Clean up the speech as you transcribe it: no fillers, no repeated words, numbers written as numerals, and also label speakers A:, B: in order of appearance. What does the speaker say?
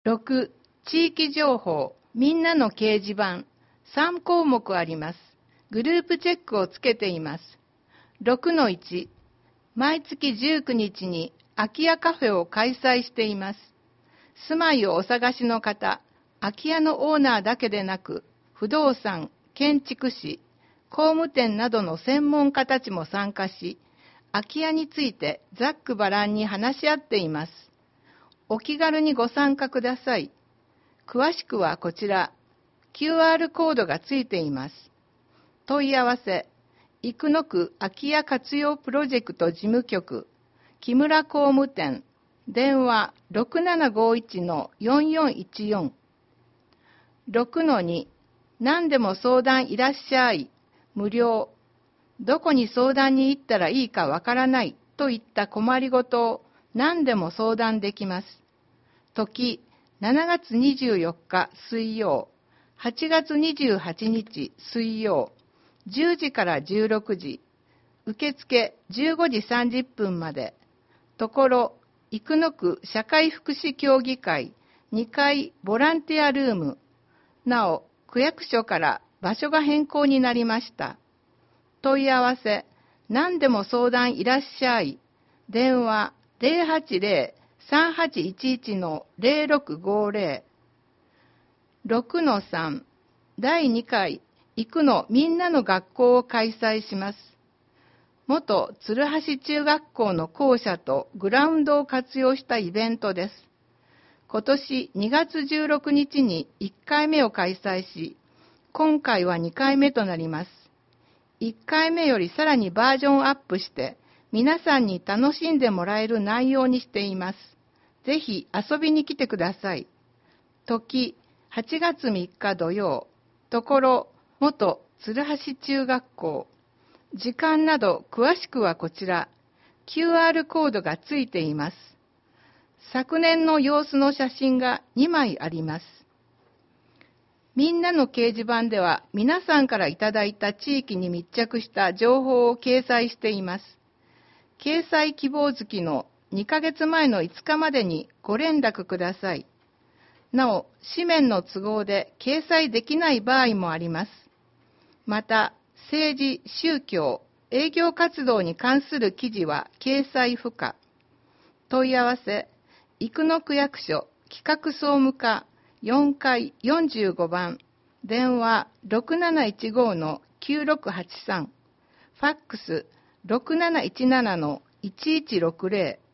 A: 6、地域情報、みんなの掲示板、3項目あります。グループチェックをつけています。6-1、毎月19日に空き家カフェを開催しています。住まいをお探しの方、空き家のオーナーだけでなく、不動産、建築士、工務店などの専門家たちも参加し、空き家についてざっくばらんに話し合っています。お気軽にご参加ください。詳しくはこちら、QR コードがついています。問い合わせ、生野区空き家活用プロジェクト事務局、木村工務店、電話 6751-4414。6-2、何でも相談いらっしゃい、無料。どこに相談に行ったらいいかわからないといった困りごとを何でも相談できます。時、7月24日水曜、8月28日水曜、10時から16時、受付15時30分まで。ところ、生野区社会福祉協議会2階ボランティアルーム。なお、区役所から場所が変更になりました。問い合わせ、何でも相談いらっしゃい。電話080-3811-0650。6-3、第2回生野みんなの学校を開催します。元鶴橋中学校の校舎とグラウンドを活用したイベントです。今年2月16日に1回目を開催し、今回は2回目となります。1回目よりさらにバージョンアップして、皆さんに楽しんでもらえる内容にしています。ぜひ遊びに来てください。時、8月3日土曜。ところ、元鶴橋中学校。時間など詳しくはこちら、QR コードがついています。昨年の様子の写真が2枚あります。みんなの掲示板では皆さんからいただいた地域に密着した情報を掲載しています。掲載希望月の2ヶ月前の5日までにご連絡ください。なお、紙面の都合で掲載できない場合もあります。また、政治、宗教、営業活動に関する記事は掲載不可。問い合わせ、生野区役所企画総務課4階45番、電話 6715-9683、ファックス 6717-1160。